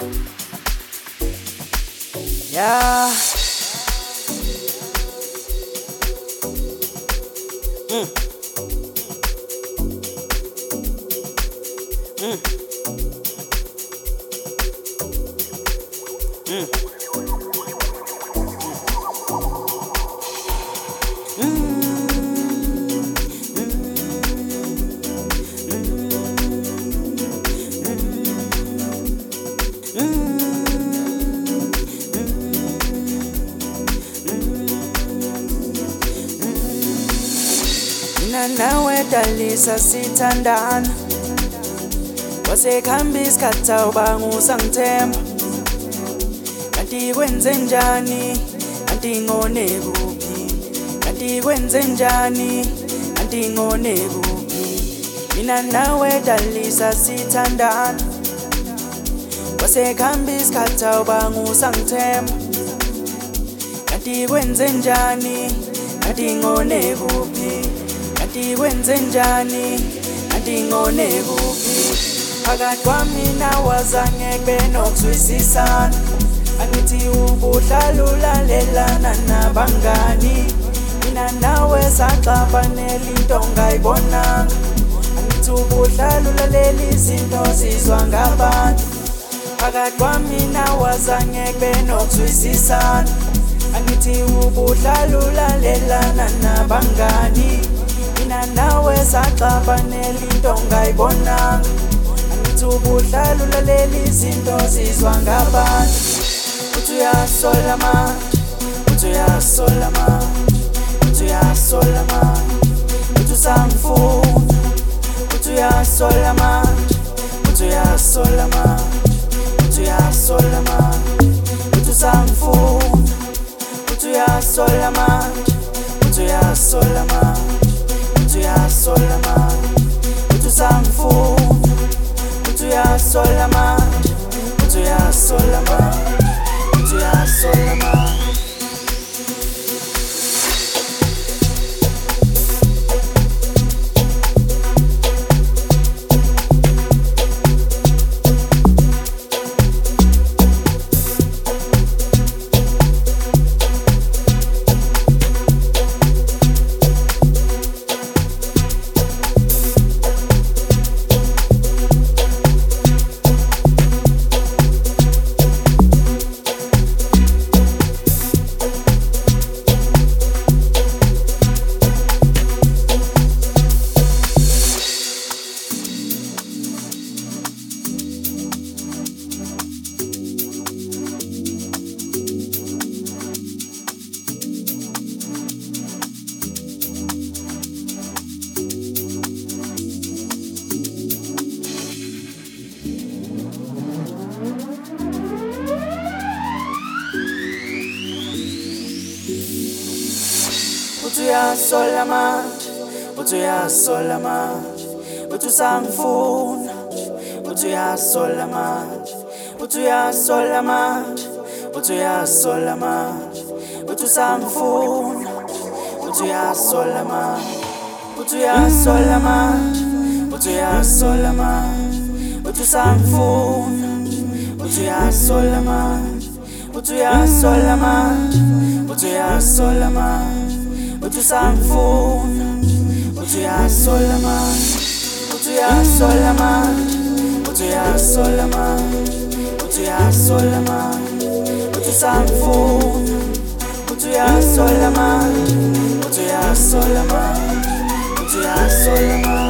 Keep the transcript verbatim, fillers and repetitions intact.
Yeah. Mm. Mm. Mm. Mina nawe dalisa sithandana wasekhamba isikhathi awubanga usangithemba kanti kwenze njani kanti ngone kuphi kanti kwenze njani kanti ngone kuphi mina nawe dalisa sithandana wasekhamba isikhathi awubanga usangithemba kanti kwenze njani kanti ngone kuphi kanti kwenze njani kanti ngone kuphi phakathi kwami nawe azange kube nokuzwisisana angithi ubuhlala ulalelana nabangani mina nawe saxabanela into ongayibonanga angithi ubuhlala ulalela izinto zizwa ngabantu phakathi kwami nawe azange kube nokuzwisisana angithi ubuhlala ulalelana nabangani mina nawe saxabanela into ongayibonanga angithi ubuhlala ulalela izinto zizwa ngabantu uthi uyasola manje uthi uyasola manje uthi uyasola manje uthi usangifuna uthi uyasola manje uthi uyasola manje uthi uyasola manje uthi usangifuna uthi uyasola manje uthi uyasola manje uthi uyasola manje uthi usangifuna uthi uyasola manje uthi uyasola manje uthi uyasola manje uthi uyasola manje uthi uyasola manje uthi usangifuna uthi uyasola manje uthi uyasola manje uthi uyasola manje uthi usangifuna uthi uyasola manje uthi uyasola manje uthi uyasola manje uthi usangifuna uthi uyasola manje uthi uyasola manje uthi uyasola manje uthi usangifuna uthi uyasola manje uthi uyasola manje uthi uyasola manje uthi uyasola manje uthi usangifuna uthi uyasola manje uthi uyasola manje uthi uyasola manje